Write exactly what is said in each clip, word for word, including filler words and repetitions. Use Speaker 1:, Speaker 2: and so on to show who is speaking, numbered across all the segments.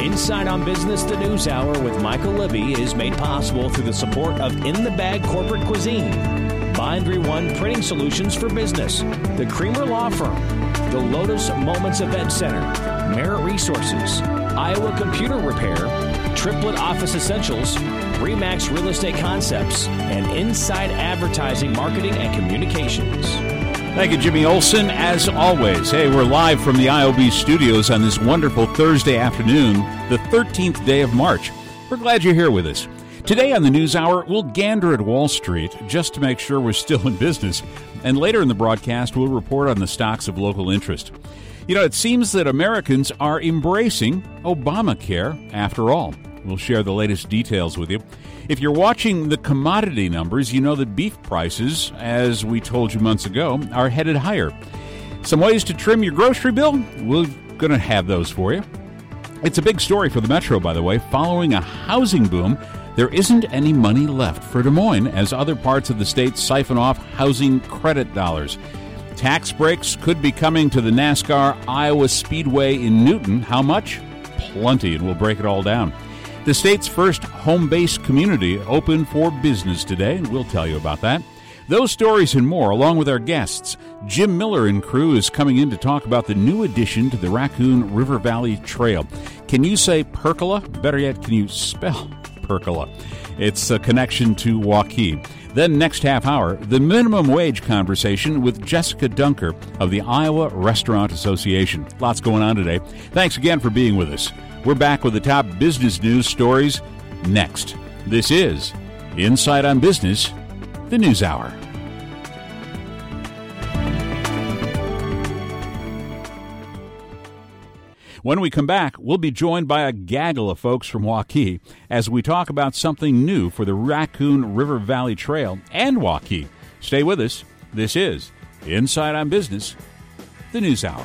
Speaker 1: Inside on Business, the News Hour with Michael Libby is made possible through the support of In the Bag Corporate Cuisine, Bind three one Printing Solutions for Business, the Creamer Law Firm, the Lotus Moments Event Center, Merit Resources, Iowa Computer Repair, Triplet Office Essentials, Remax Real Estate Concepts, and Inside Advertising, Marketing, and Communications.
Speaker 2: Thank you, Jimmy Olsen, as always. Hey, we're live from the I O B studios on this wonderful Thursday afternoon, the thirteenth day of March. We're glad you're here with us. Today on the News Hour, we'll gander at Wall Street just to make sure we're still in business. And later in the broadcast, we'll report on the stocks of local interest. You know, it seems that Americans are embracing Obamacare after all. We'll share the latest details with you. If you're watching the commodity numbers, you know that beef prices, as we told you months ago, are headed higher. Some ways to trim your grocery bill? We're going to have those for you. It's a big story for the Metro, by the way. Following a housing boom, there isn't any money left for Des Moines as other parts of the state siphon off housing credit dollars. Tax breaks could be coming to the NASCAR Iowa Speedway in Newton. How much? Plenty, and we'll break it all down. The state's first home-based community opened for business today, and we'll tell you about that. Those stories and more, along with our guests. Jim Miller and crew is coming in to talk about the new addition to the Raccoon River Valley Trail. Can you say pergola? Better yet, can you spell pergola? It's a connection to Waukee. Then next half hour, the minimum wage conversation with Jessica Dunker of the Iowa Restaurant Association. Lots going on today. Thanks again for being with us. We're back with the top business news stories next. This is Inside on Business, the News Hour. When we come back, we'll be joined by a gaggle of folks from Waukee as we talk about something new for the Raccoon River Valley Trail and Waukee. Stay with us. This is Inside on Business, the News Hour.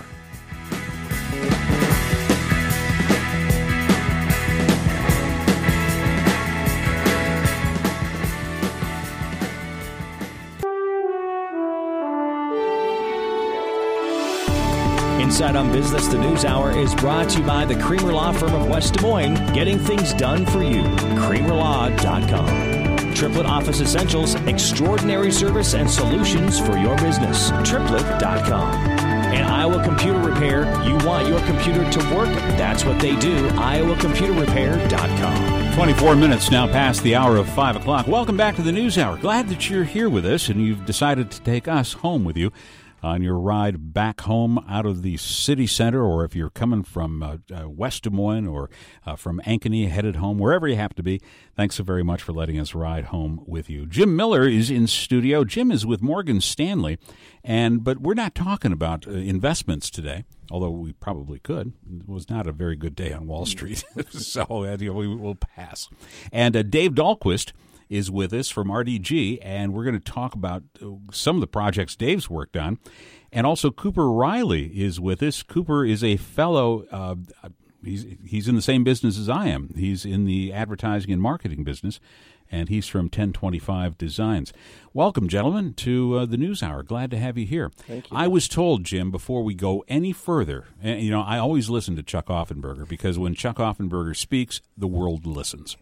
Speaker 1: Inside on Business, the News Hour is brought to you by the Creamer Law Firm of West Des Moines, getting things done for you. creamer law dot com. Triplet Office Essentials, extraordinary service and solutions for your business. triplet dot com. And Iowa Computer Repair, you want your computer to work? That's what they do. iowa computer repair dot com.
Speaker 2: twenty-four minutes now past the hour of five o'clock. Welcome back to the News Hour. Glad that you're here with us and you've decided to take us home with you on your ride back home out of the city center, or if you're coming from uh, uh, West Des Moines or uh, from Ankeny headed home, wherever you happen to be. Thanks so very much for letting us ride home with you. Jim Miller is in studio. Jim is with Morgan Stanley, and but we're not talking about uh, investments today, although we probably could. It was not a very good day on Wall Street, so uh, you know, we will pass. And uh, Dave Dahlquist is with us from R D G, and we're going to talk about some of the projects Dave's worked on. And also Cooper Riley is with us. Cooper is a fellow, uh, he's, he's in the same business as I am. He's in the advertising and marketing business, and he's from ten twenty-five Designs. Welcome, gentlemen, to uh, the News Hour. Glad to have you here.
Speaker 3: Thank you.
Speaker 2: I was told, Jim, before we go any further, and, you know, I always listen to Chuck Offenberger, because when Chuck Offenberger speaks, the world listens.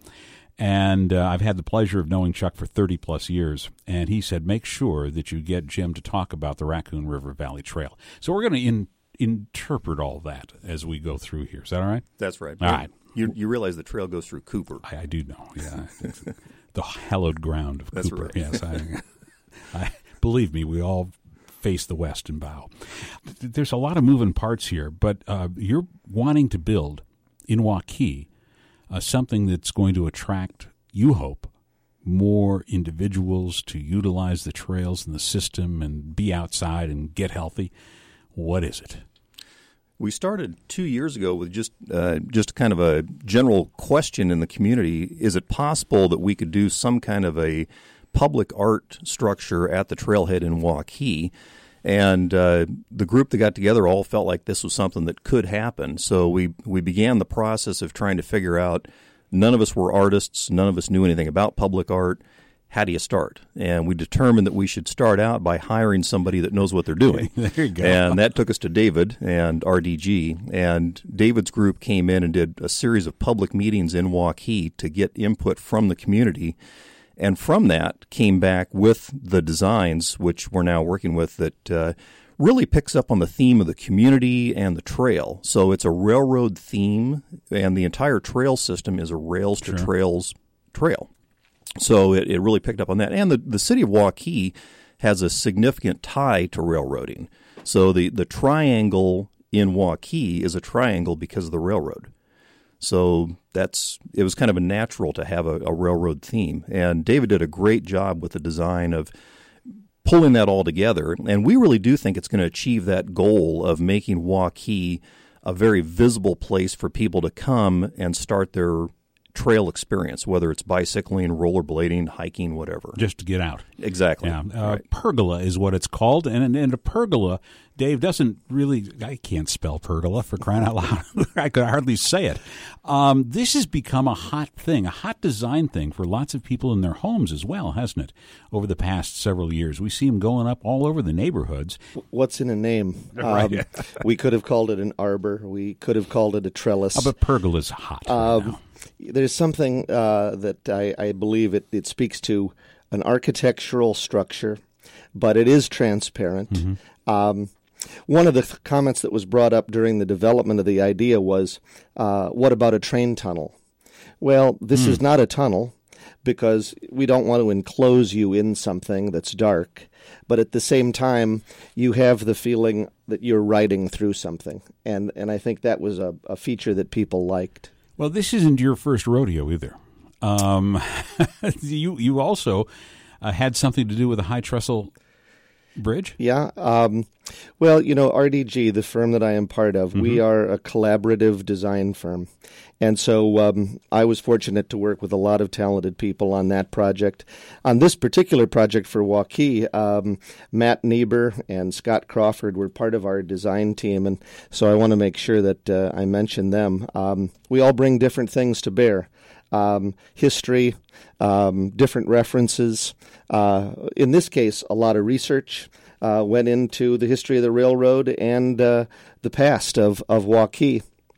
Speaker 2: And uh, I've had the pleasure of knowing Chuck for thirty-plus years, and he said, make sure that you get Jim to talk about the Raccoon River Valley Trail. So we're going to in, interpret all that as we go through here. Is that all right?
Speaker 3: That's right.
Speaker 2: All right.
Speaker 3: You, you realize the trail goes through Cooper.
Speaker 2: I, I do know, yeah. The hallowed ground of
Speaker 3: That's
Speaker 2: Cooper.
Speaker 3: right.
Speaker 2: Yes, I, I believe me, we all face the west and bow. There's a lot of moving parts here, but uh, you're wanting to build in Waukee Uh, something that's going to attract, you hope, more individuals to utilize the trails and the system and be outside and get healthy. What is it?
Speaker 3: We started two years ago with just uh, just kind of a general question in the community. Is it possible that we could do some kind of a public art structure at the trailhead in Waukee? And uh, the group that got together all felt like this was something that could happen. So we, we began the process of trying to figure out, none of us were artists, none of us knew anything about public art, how do you start? And we determined that we should start out by hiring somebody that knows what they're doing.
Speaker 2: There you go.
Speaker 3: And that took us to David and R D G. And David's group came in and did a series of public meetings in Waukee to get input from the community. And from that came back with the designs, which we're now working with, that uh, really picks up on the theme of the community and the trail. So it's a railroad theme, and the entire trail system is a rails to trails trail. So it, it really picked up on that. And the, the city of Waukee has a significant tie to railroading. So the, the triangle in Waukee is a triangle because of the railroad. So that's it was kind of a natural to have a, a railroad theme. And David did a great job with the design of pulling that all together. And we really do think it's going to achieve that goal of making Waukee a very visible place for people to come and start their trail experience, whether it's bicycling, rollerblading, hiking, whatever.
Speaker 2: Just to get out.
Speaker 3: Exactly.
Speaker 2: Yeah. Uh,
Speaker 3: right.
Speaker 2: Pergola is what it's called. And, and a pergola, Dave, doesn't really, I can't spell pergola for crying out loud. I could hardly say it. Um, this has become a hot thing, a hot design thing for lots of people in their homes as well, hasn't it? Over the past several years. We see them going up all over the neighborhoods.
Speaker 4: What's in a name?
Speaker 2: Right.
Speaker 4: Um, we could have called it an arbor. We could have called it a trellis.
Speaker 2: Oh, but pergola's hot right
Speaker 4: um,
Speaker 2: now.
Speaker 4: There's something uh, that I, I believe it, it speaks to an architectural structure, but it is transparent. Mm-hmm. Um, one of the th- comments that was brought up during the development of the idea was, uh, what about a train tunnel? Well, this mm. is not a tunnel because we don't want to enclose you in something that's dark, but at the same time, you have the feeling that you're riding through something, and, and I think that was a, a feature that people liked.
Speaker 2: Well, this isn't your first rodeo either. Um, you you also uh, had something to do with a high trestle bridge?
Speaker 4: Yeah. Um, well, you know, R D G, the firm that I am part of, mm-hmm. we are a collaborative design firm. And so um, I was fortunate to work with a lot of talented people on that project. On this particular project for Waukee, um, Matt Niebuhr and Scott Crawford were part of our design team, and so I want to make sure that uh, I mention them. Um, we all bring different things to bear. Um, history, um, different references. Uh, in this case, a lot of research uh, went into the history of the railroad and uh, the past of, of Waukee.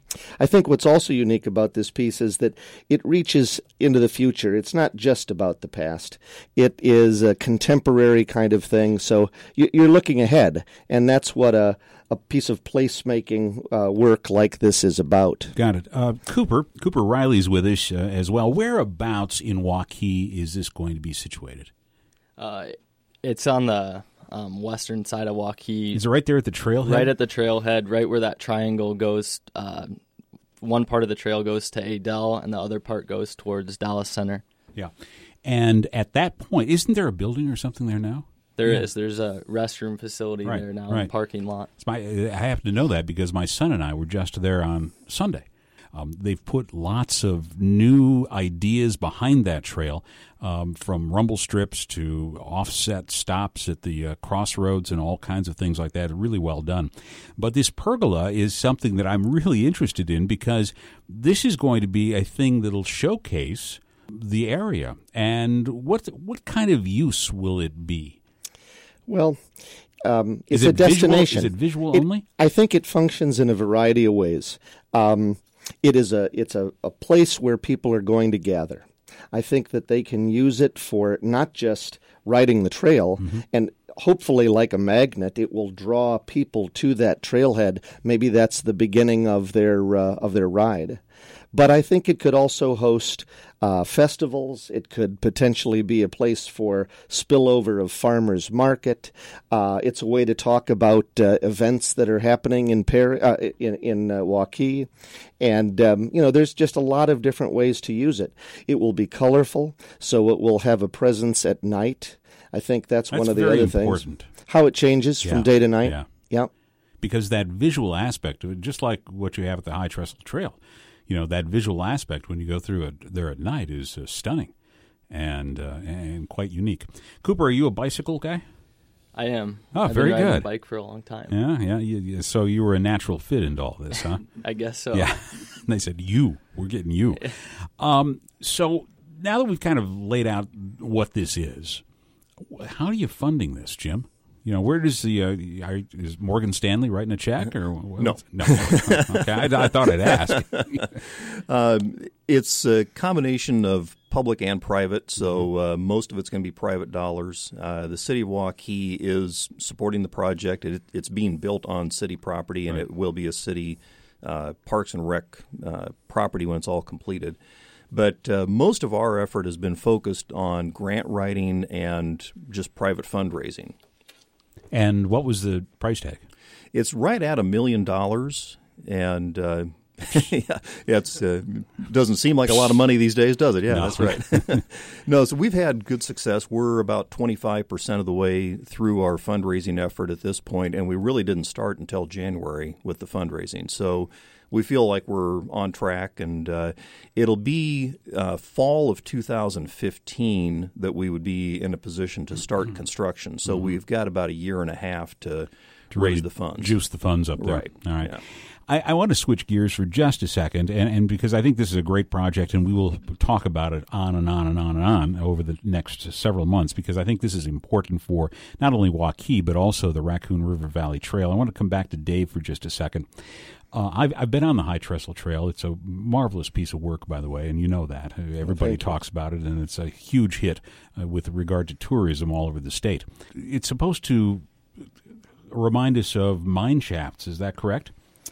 Speaker 4: I think what's also unique about this piece is that it reaches into the future. It's not just about the past. It is a contemporary kind of thing, so you're looking ahead, and that's what a, a piece of placemaking uh, work like this is about.
Speaker 2: Got it. Uh, Cooper, Cooper Riley's with us uh, as well. Whereabouts in Waukee is this going to be situated?
Speaker 5: Uh, it's on the um, western side of Waukee.
Speaker 2: Is it right there at the trailhead?
Speaker 5: Right at the trailhead, right where that triangle goes. Uh, one part of the trail goes to Adel, and the other part goes towards Dallas Center.
Speaker 2: Yeah. And at that point, isn't there a building or something there now?
Speaker 5: There
Speaker 2: yeah.
Speaker 5: is. There's a restroom facility
Speaker 2: right,
Speaker 5: there now,
Speaker 2: right.
Speaker 5: in the parking lot.
Speaker 2: It's my, I happen to know that because my son and I were just there on Sunday. Um, they've put lots of new ideas behind that trail, um, from rumble strips to offset stops at the uh, crossroads and all kinds of things like that. Really well done. But this pergola is something that I'm really interested in because this is going to be a thing that'll showcase the area. And what what kind of use will it be?
Speaker 4: Well, um, it's
Speaker 2: is it
Speaker 4: a destination.
Speaker 2: Visual? Is it visual
Speaker 4: it,
Speaker 2: only?
Speaker 4: I think it functions in a variety of ways. Um, it is a it's a, a place where people are going to gather. I think that they can use it for not just riding the trail, mm-hmm. and hopefully, like a magnet, it will draw people to that trailhead. Maybe that's the beginning of their uh, of their ride. But I think it could also host uh, festivals. It could potentially be a place for spillover of farmers market. Uh, it's a way to talk about uh, events that are happening in Par- uh, in, in uh, Waukee. And, um, you know, there's just a lot of different ways to use it. It will be colorful, so it will have a presence at night. I think that's, that's one of the other
Speaker 2: important.
Speaker 4: things. How it changes
Speaker 2: yeah.
Speaker 4: from day to night.
Speaker 2: Yeah.
Speaker 4: yeah.
Speaker 2: Because that visual aspect of it, just like what you have at the High Trestle Trail, you know, that visual aspect when you go through it there at night is uh, stunning and uh, and quite unique. Cooper, are you a bicycle guy?
Speaker 5: I am.
Speaker 2: Oh,
Speaker 5: I've
Speaker 2: very
Speaker 5: been riding
Speaker 2: good.
Speaker 5: a bike for a long time.
Speaker 2: Yeah, yeah. You, you, so you were a natural fit into all this, huh?
Speaker 5: I guess so.
Speaker 2: Yeah. And they said, you. We're getting you. Um, so now that we've kind of laid out what this is, how are you funding this, Jim? You know, where does the uh, are, is Morgan Stanley writing a check or what?
Speaker 3: No,
Speaker 2: no. Okay, I, I thought I'd ask.
Speaker 3: um, it's a combination of public and private, so uh, most of it's going to be private dollars. Uh, the city of Waukee is supporting the project. It, it's being built on city property, and
Speaker 2: right.
Speaker 3: it will be a city uh, Parks and Rec uh, property when it's all completed. But uh, most of our effort has been focused on grant writing and just private fundraising.
Speaker 2: And what was the price tag?
Speaker 3: It's right at a million dollars, and uh, yeah, it's uh, doesn't seem like a lot of money these days, does it? Yeah,
Speaker 2: no.
Speaker 3: That's right. No, so we've had good success. We're about twenty-five percent of the way through our fundraising effort at this point, and we really didn't start until January with the fundraising. So we feel like we're on track, and uh, it'll be uh, fall of two thousand fifteen that we would be in a position to start mm-hmm. construction. So mm-hmm. we've got about a year and a half to,
Speaker 2: to
Speaker 3: raise
Speaker 2: really
Speaker 3: the funds.
Speaker 2: Juice the funds up there.
Speaker 3: Right.
Speaker 2: All right.
Speaker 3: Yeah.
Speaker 2: I, I want to switch gears for just a second, and, and because I think this is a great project, and we will talk about it on and on and on and on over the next several months, because I think this is important for not only Waukee, but also the Raccoon River Valley Trail. I want to come back to Dave for just a second. Uh, I've, I've been on the High Trestle Trail. It's a marvelous piece of work, by the way, and you know that. Everybody
Speaker 4: well,
Speaker 2: talks about it, and it's a huge hit uh, with regard to tourism all over the state. It's supposed to remind us of mine shafts. Is that correct?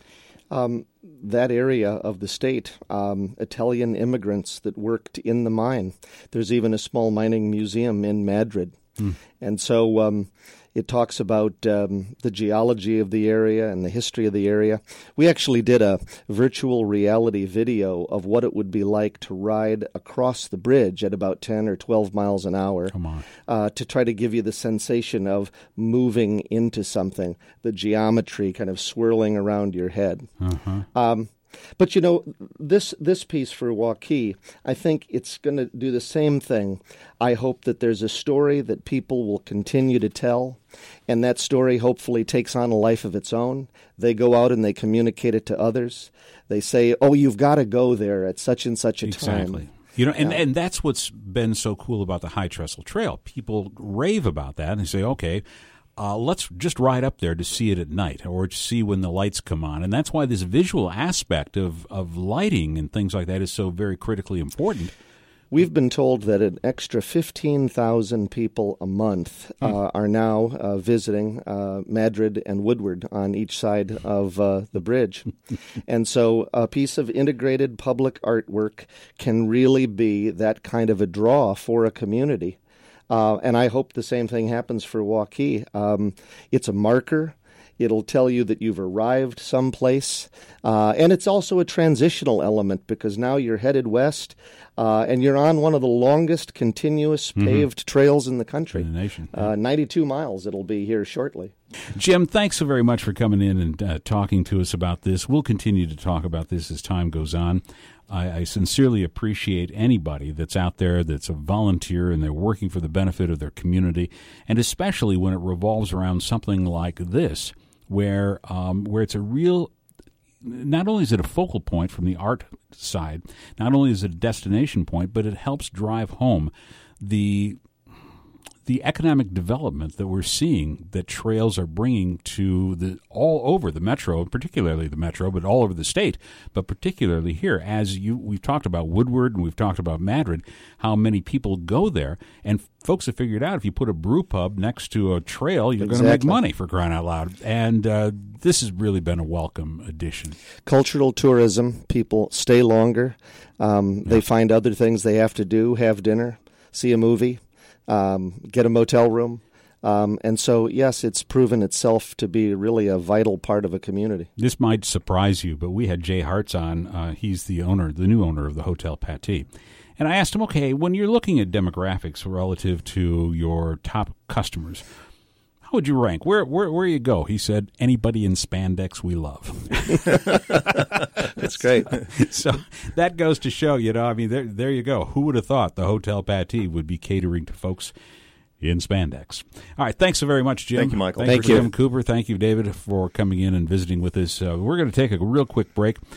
Speaker 4: Um, that area of the state, um, Italian immigrants that worked in the mine. There's even a small mining museum in Madrid. Mm. And so um, it talks about um, the geology of the area and the history of the area. We actually did a virtual reality video of what it would be like to ride across the bridge at about ten or twelve miles an hour.
Speaker 2: Come on.
Speaker 4: Uh, to try to give you the sensation of moving into something, the geometry kind of swirling around your head.
Speaker 2: Uh-huh.
Speaker 4: Um, But, you know, this this piece for Waukee, I think it's going to do the same thing. I hope that there's a story that people will continue to tell, and that story hopefully takes on a life of its own. They go out and they communicate it to others. They say, oh, you've got to go there at such and such a time.
Speaker 2: Exactly. You know, and,
Speaker 4: Yeah.
Speaker 2: and that's what's been so cool about the High Trestle Trail. People rave about that, and they say, okay, Uh, let's just ride up there to see it at night or to see when the lights come on. And that's why this visual aspect of, of lighting and things like that is so very critically important.
Speaker 4: We've been told that an extra fifteen thousand people a month uh, mm. are now uh, visiting uh, Madrid and Woodward on each side of uh, the bridge. And so a piece of integrated public artwork can really be that kind of a draw for a community. Uh, and I hope the same thing happens for Waukee. Um, it's a marker. It'll tell you that you've arrived someplace. Uh, and it's also a transitional element because now you're headed west uh, and you're on one of the longest continuous paved mm-hmm. trails in the country.
Speaker 2: In the nation.
Speaker 4: Uh, ninety-two miles it'll be here shortly.
Speaker 2: Jim, thanks so very much for coming in and uh, talking to us about this. We'll continue to talk about this as time goes on. I, I sincerely appreciate anybody that's out there that's a volunteer and they're working for the benefit of their community, and especially when it revolves around something like this, where um, where it's a real, not only is it a focal point from the art side, not only is it a destination point, but it helps drive home the the economic development that we're seeing that trails are bringing to the all over the metro, particularly the metro, but all over the state, but particularly here. As you we've talked about Woodward and we've talked about Madrid, how many people go there, and folks have figured out if you put a brew pub next to a trail, you're
Speaker 4: exactly.
Speaker 2: going to make money, for crying out loud. And uh, this has really been a welcome addition.
Speaker 4: Cultural tourism, people stay longer. Um, yeah. They find other things they have to do, have dinner, see a movie. Um, get a motel room. Um, and so, yes, it's proven itself to be really a vital part of a community.
Speaker 2: This might surprise you, but we had Jay Hartz on. Uh, he's the owner, the new owner of the Hotel Pattee. And I asked him, okay, when you're looking at demographics relative to your top customers, how would you rank? Where where where you go? He said, anybody in spandex we love.
Speaker 3: That's great.
Speaker 2: So that goes to show, you know, I mean, there there you go. Who would have thought the Hotel Pattee would be catering to folks in spandex? All right, thanks so very much, Jim.
Speaker 3: Thank you, Michael.
Speaker 2: Thanks
Speaker 4: Thank
Speaker 2: for
Speaker 4: you.
Speaker 2: Jim Cooper. Thank you, David, for coming in and visiting with us. Uh, we're going to take a real quick break.